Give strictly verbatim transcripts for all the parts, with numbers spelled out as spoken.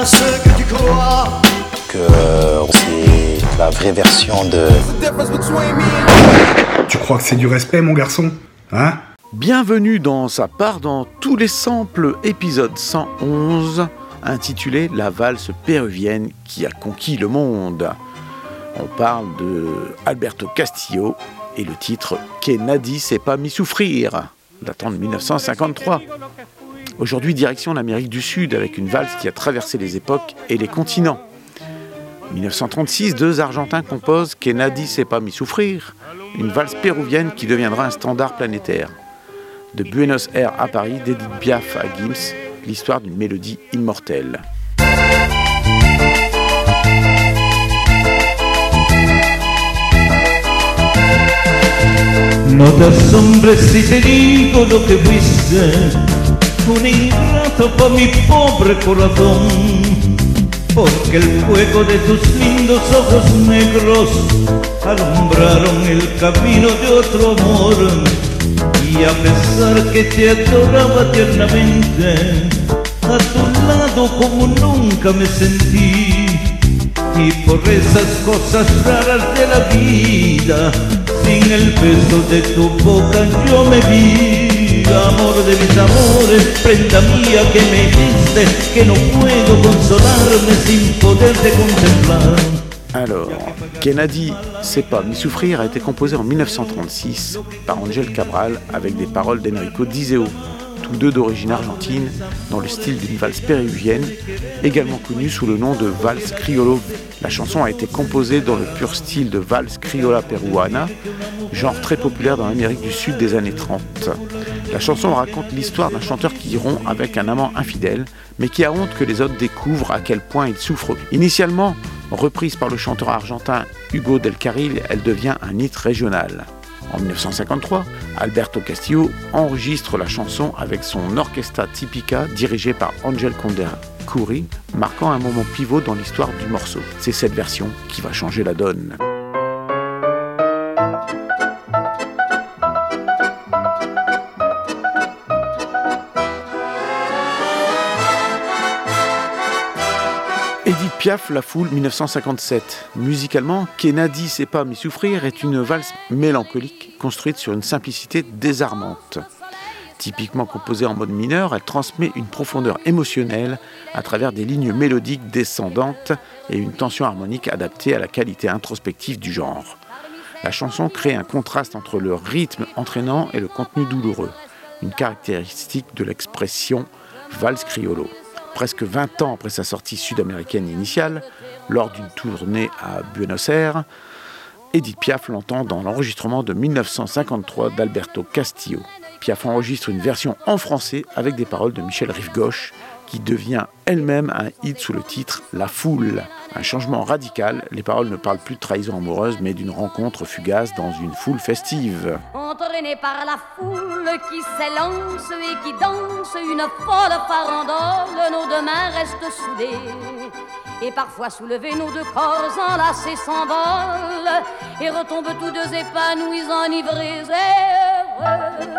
ce que tu crois. Que c'est la vraie version de... Tu crois que c'est du respect, mon garçon ? Hein ? Bienvenue dans Sa part dans tous les samples, épisode cent onze, intitulé La valse péruvienne qui a conquis le monde. On parle de Alberto Castillo et le titre Que Nadie sepa mi souffrir, datant de dix-neuf cent cinquante-trois. Aujourd'hui, direction l'Amérique du Sud avec une valse qui a traversé les époques et les continents. dix-neuf cent trente-six, deux Argentins composent Que Nadie sepa mi souffrir, une valse péruvienne qui deviendra un standard planétaire. De Buenos Aires à Paris, d'Edith Piaf à Gims, l'histoire d'une mélodie immortelle. No te asombres si te digo lo que fuiste, un ingrato pa' mi pobre corazón, porque el fuego de tus lindos ojos negros alumbraron el camino de otro amor, y a pesar que te adoraba tiernamente, a tu lado como nunca me sentí, y por esas cosas raras de la vida, sin el beso de tu boca yo me vi, amor de mis amores, prenda mía que me diste, que no puedo consolarme sin poderte contemplar. Alors, Que Nadie sepa mi souffrir a été composé en dix-neuf cent trente-six par Ángel Cabral avec des paroles d'Enrico Diseo, tous deux d'origine argentine, dans le style d'une valse péruvienne, également connue sous le nom de valse criollo. La chanson a été composée dans le pur style de valse criolla peruana, genre très populaire dans l'Amérique du Sud des années trente. La chanson raconte l'histoire d'un chanteur qui rompt avec un amant infidèle, mais qui a honte que les autres découvrent à quel point il souffre. Initialement reprise par le chanteur argentin Hugo Del Carril, elle devient un hit régional. En dix-neuf cent cinquante-trois, Alberto Castillo enregistre la chanson avec son Orquesta Típica dirigé par Ángel Condorcet, marquant un moment pivot dans l'histoire du morceau. C'est cette version qui va changer la donne. Edith Piaf, La Foule, dix-neuf cent cinquante-sept. Musicalement, Que Nadie sepa mi souffrir est une valse mélancolique construite sur une simplicité désarmante. Typiquement composée en mode mineur, elle transmet une profondeur émotionnelle à travers des lignes mélodiques descendantes et une tension harmonique adaptée à la qualité introspective du genre. La chanson crée un contraste entre le rythme entraînant et le contenu douloureux, une caractéristique de l'expression valse criollo. Presque vingt ans après sa sortie sud-américaine initiale, lors d'une tournée à Buenos Aires, Edith Piaf l'entend dans l'enregistrement de dix-neuf cent cinquante-trois d'Alberto Castillo. Piaf enregistre une version en français avec des paroles de Michel Rive-Gauche, qui devient elle-même un hit sous le titre « La Foule ». Un changement radical, les paroles ne parlent plus de trahison amoureuse, mais d'une rencontre fugace dans une foule festive. Entraînés par la foule qui s'élance et qui danse une folle farandole, nos deux mains restent soudées. Et parfois soulevés, nos deux corps enlacés s'envolent et retombent tous deux épanouis, enivrés et heureux.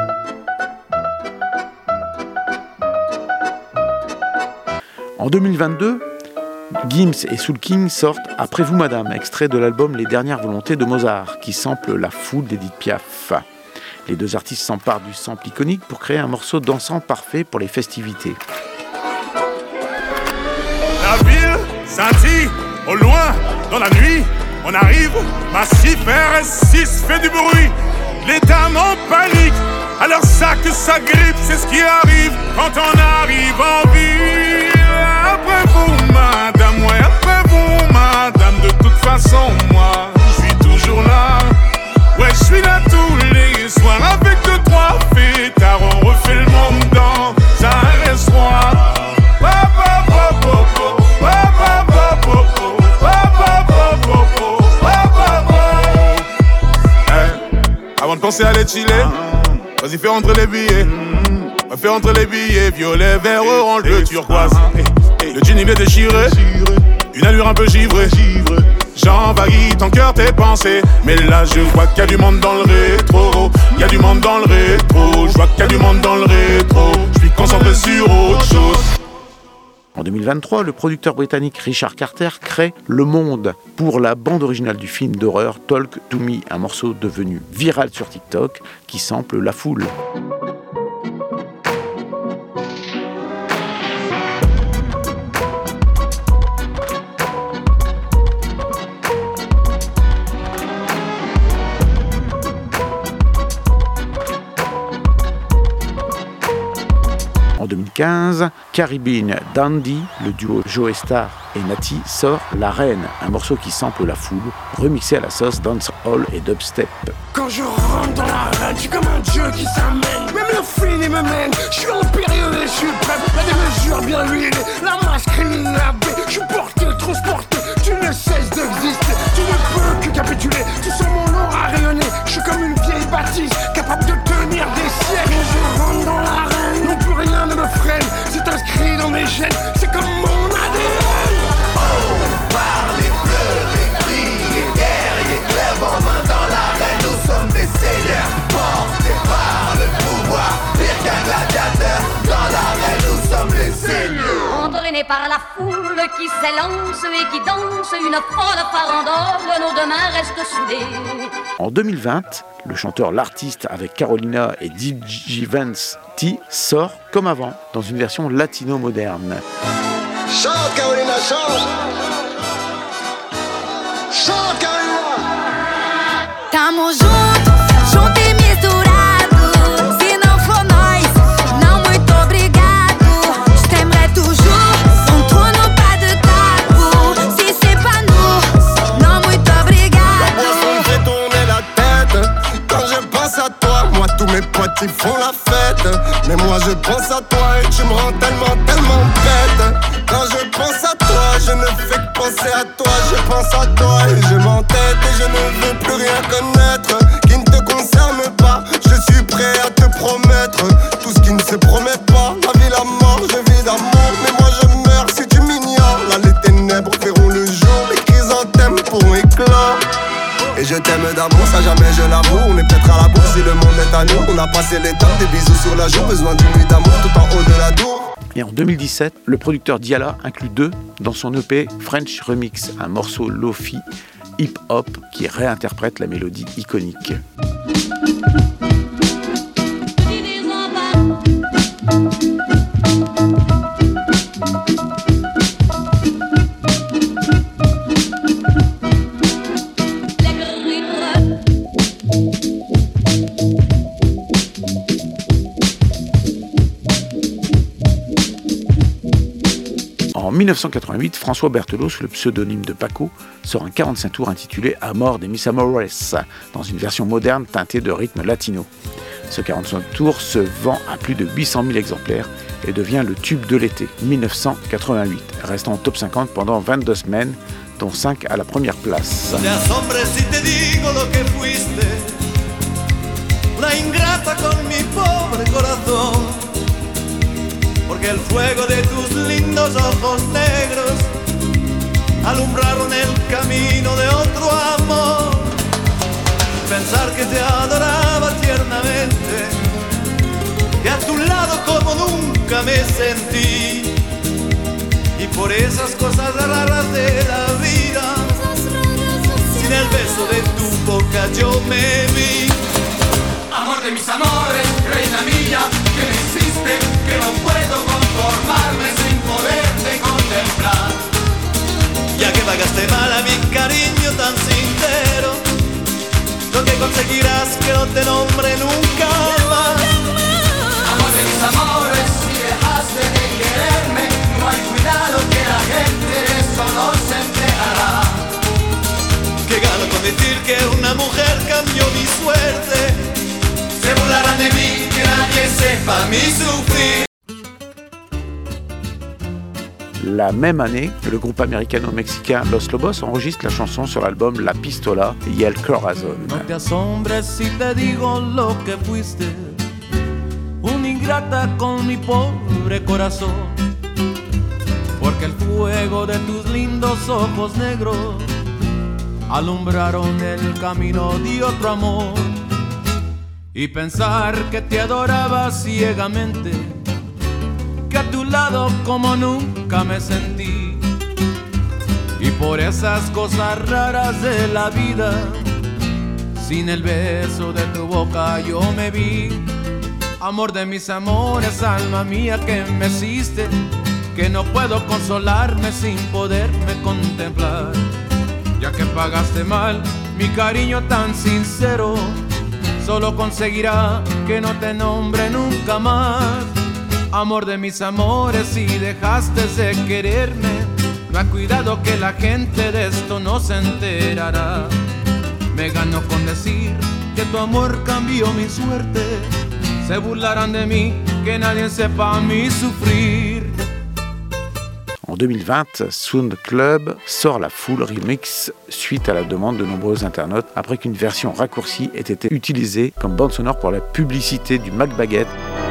En deux mille vingt-deux, Gims et Soul King sortent Après vous Madame, extrait de l'album Les Dernières Volontés de Mozart, qui sample La Foule d'Edith Piaf. Les deux artistes s'emparent du sample iconique pour créer un morceau dansant parfait pour les festivités. La ville scintille, au loin, dans la nuit, on arrive, massif, R S six fait du bruit, les dames en panique, alors ça que ça grippe, c'est ce qui arrive quand on arrive en ville. Après vous madame, ouais après vous madame, de toute façon moi, je suis toujours là, ouais je suis là tous les soirs, avec deux, trois fêtards, on refait le monde dans un restaurant. Avant de penser à aller chiller, vas-y fais rentrer les billets. Fais rentrer les billets, violet, vert, orange, bleu, turquoise. Le jean il est déchiré, une allure un peu givrée. J'envahis ton cœur, tes pensées. Mais là je vois qu'il y a du monde dans le rétro. Il y a du monde dans le rétro. Je vois qu'il y a du monde dans le rétro. Je suis concentré sur autre chose. En deux mille vingt-trois, le producteur britannique Richard Carter crée Le Monde pour la bande originale du film d'horreur Talk to Me, un morceau devenu viral sur TikTok qui sample La Foule. En deux mille quinze, Caribbean Dandy, le duo Joe Starr et Natty sort La Reine, un morceau qui sample La Foule, remixé à la sauce dancehall et dubstep. Quand je rentre dans l'arène, je suis comme un dieu qui s'amène. Même le film me mène, je suis impérieux et suprême. La démesure bien huilée, la masculine lavée. Je suis porté, transporté, tu ne cesses d'exister. Tu ne peux que capituler, tu sens mon aura rayonner. Je suis comme une vieille bâtisse, capable de tenir des siècles. Quand je rentre dans l'arène, non plus rien ne me freine. C'est inscrit dans mes gènes, c'est comme mon A D N. Oh, par les bleus, les gris, les guerriers, clairement main dans l'arène, nous sommes des seigneurs, portés par le pouvoir, pire qu'un gladiateur, dans l'arène, nous sommes les seigneurs. Entraînés par la foule qui s'élance et qui danse une folle farandole, nos deux mains restent soudées. En deux mille vingt, le chanteur L'Artiste avec Carolina et D J Vance T sort comme avant dans une version latino-moderne. Chante Carolina, chante! Chante Carolina! Tamo junto, junto e misturado. Se não for nós, não muito obrigado. Je t'aimerai toujours, on tourne pas de tabou. Si c'est pas nous, non muito obrigado. La boisson me fait tourner la tête. Quand je pense à toi, moi tous mes potes ils font la fête. Mais moi je pense à toi et tu me rends tellement, tellement bête. Quand je pense à toi, je ne fais que penser à toi. Je pense à toi et je m'entête et je ne veux plus rien connaître qui ne te concerne pas. Je suis prêt à te promettre tout ce qui ne se promet pas. La vie, la mort, je vis d'amour, mais moi je meurs si tu m'ignores. Là les ténèbres feront le jour, les chrysanthèmes pourront éclore. Et je t'aime d'amour, ça jamais je l'avoue. On est peut-être à la bourse si le monde est à nous. On a passé l'étape, des bisous sur la joue. Besoin d'une nuit d'amour tout en haut de la tour. Et en deux mille dix-sept, le producteur Diala inclut deux dans son E P French Remix, un morceau lo-fi hip-hop qui réinterprète la mélodie iconique. En dix-neuf cent quatre-vingt-huit, François Berthelot, sous le pseudonyme de Paco, sort un quarante-cinq tours intitulé Amor de mis amores, dans une version moderne teintée de rythme latino. Ce quarante-cinq tours se vend à plus de huit cent mille exemplaires et devient le tube de l'été dix-neuf cent quatre-vingt-huit, restant au top cinquante pendant vingt-deux semaines, dont cinq à la première place. Porque el fuego de tus lindos ojos negros alumbraron el camino de otro amor. Pensar que te adoraba tiernamente, que a tu lado como nunca me sentí, y por esas cosas raras de la vida, sin el beso de tu boca yo me vi. Amor de mis amores, reina mía, que me hiciste, que no puedo conformarme sin poderte contemplar. Ya que pagaste mal a mi cariño tan sincero, lo que conseguirás que no te nombre nunca más. Amor de mis amores, si dejaste de quererme, no hay cuidado que la gente de eso no se enterará. Que gano con decir que una mujer cambió mi suerte. Se burlarán de mí, que nadie sepa mi sufrir. La même année, le groupe américano-mexicain Los Lobos enregistre la chanson sur l'album La Pistola y el Corazón. No te asombres si te digo lo que fuiste, una ingrata con mi pobre corazón, porque el fuego de tus lindos ojos negros alumbraron el camino de otro amor. Y pensar que te adoraba ciegamente, que a tu lado como nunca me sentí. Y por esas cosas raras de la vida, sin el beso de tu boca yo me vi. Amor de mis amores, alma mía que me hiciste, que no puedo consolarme sin poderme contemplar. Ya que pagaste mal mi cariño tan sincero, solo conseguirá que no te nombre nunca más. Amor de mis amores, si dejaste de quererme, no ha cuidado que la gente de esto no se enterará. Me ganó con decir que tu amor cambió mi suerte. Se burlarán de mí, que nadie sepa mi sufrir. En deux mille vingt, Sound Club sort la Fool Remix suite à la demande de nombreux internautes après qu'une version raccourcie ait été utilisée comme bande sonore pour la publicité du Mac Baguette.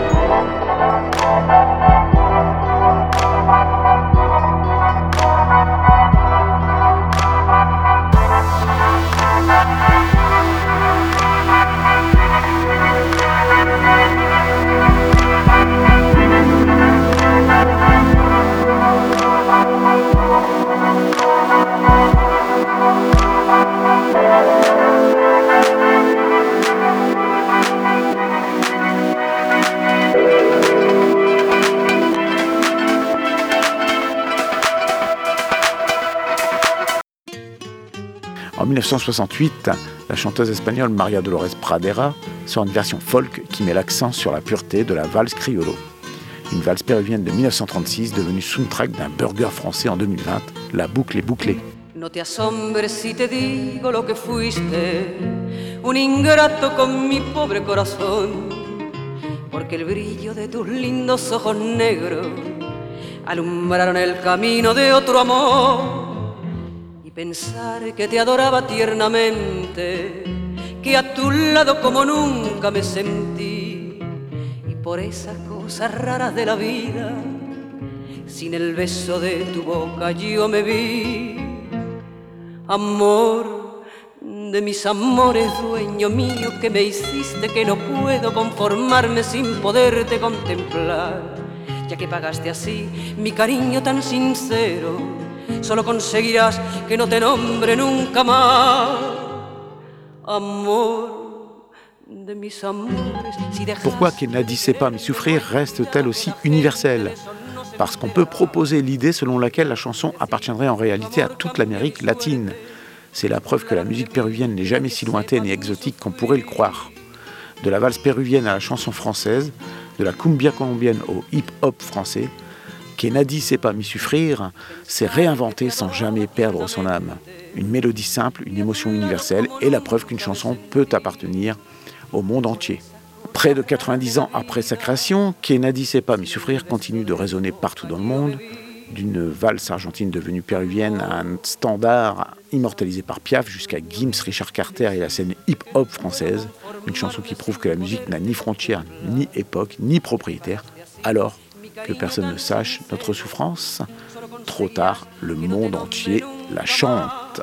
En mille neuf cent soixante-huit, la chanteuse espagnole María Dolores Pradera sort une version folk qui met l'accent sur la pureté de la valse criollo. Une valse péruvienne de mille neuf cent trente-six devenue soundtrack d'un burger français en deux mille vingt, La boucle est bouclée. No te asombres si te digo lo que fuiste, un ingrato con mi pobre corazón, porque el brillo de tus lindos ojos negros alumbraron el camino de otro amor. Pensar que te adoraba tiernamente, que a tu lado como nunca me sentí, y por esas cosas raras de la vida, sin el beso de tu boca yo me vi. Amor de mis amores, dueño mío, que me hiciste que no puedo conformarme sin poderte contemplar, ya que pagaste así mi cariño tan sincero, solo conseguirás que no te nombre nunca más. Amor de mis amores, si dejas... Pourquoi Qu'elle ne sait pas m'y souffrir reste-t-elle aussi universelle? Parce qu'on peut proposer l'idée selon laquelle la chanson appartiendrait en réalité à toute l'Amérique latine. C'est la preuve que la musique péruvienne n'est jamais si lointaine et exotique qu'on pourrait le croire. De la valse péruvienne à la chanson française, de la cumbia colombienne au hip-hop français, Qu'elle ne sait pas m'y souffrir s'est réinventé sans jamais perdre son âme. Une mélodie simple, une émotion universelle et la preuve qu'une chanson peut appartenir au monde entier. Près de quatre-vingt-dix ans après sa création, Qu'elle ne sait pas m'y souffrir continue de résonner partout dans le monde, d'une valse argentine devenue péruvienne à un standard immortalisé par Piaf jusqu'à Gims, Richard Carter et la scène hip-hop française, une chanson qui prouve que la musique n'a ni frontières, ni époque, ni propriétaire. Alors, que personne ne sache notre souffrance, trop tard, le monde entier la chante.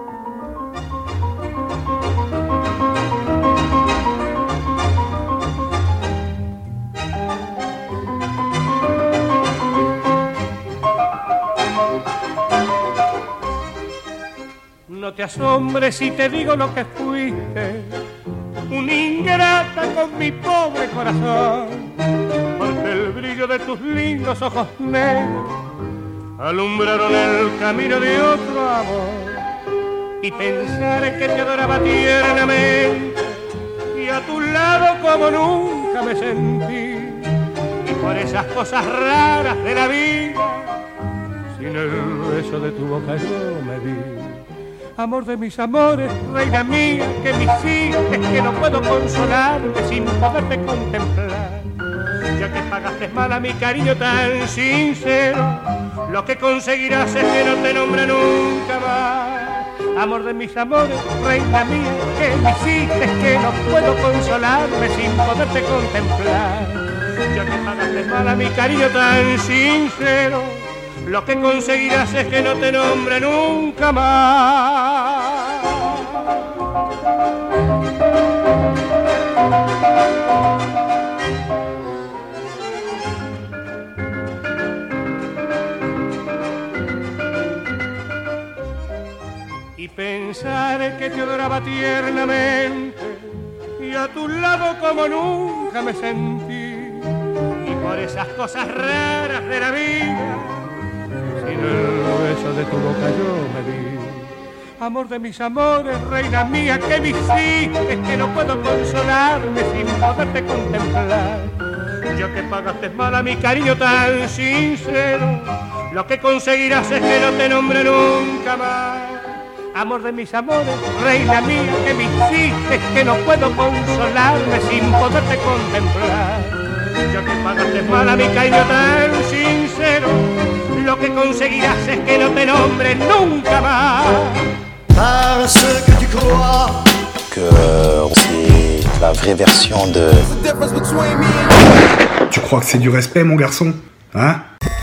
No te asombres si te digo lo que fuiste, una ingrata con mi pobre corazón, porque el brillo de tus lindos ojos negros alumbraron el camino de otro amor. Y pensar que te adoraba tiernamente, y a tu lado como nunca me sentí, y por esas cosas raras de la vida, sin el beso de tu boca yo me vi. Amor de mis amores, reina mía, que me hiciste, que no puedo consolarte sin poderte contemplar. Ya que pagaste mal a mi cariño tan sincero, lo que conseguirás es que no te nombre nunca más. Amor de mis amores, reina mía, que me hiciste, que no puedo consolarme sin poderte contemplar. Ya que pagaste mal a mi cariño tan sincero, lo que conseguirás es que no te nombre nunca más. pensar que te adoraba tiernamente y a tu lado como nunca me sentí. Y por esas cosas raras de la vida, sin el beso de tu boca yo me vi. Amor de mis amores, reina mía, que me hiciste, que no puedo consolarme sin poderte contemplar. Yo que pagaste mal a mi cariño tan sincero, lo que conseguirás es que no te nombre nunca más. Amor de mis amores, reina mía, que me hiciste, que no puedo consolarme sin poderte contemplar. Yo que pagaste mal a mi cariño tan sincero, lo que conseguirás es que no te nombre nunca más. Parce que tu crois que c'est la vraie version de... Tu crois que c'est du respect, mon garçon? Hein?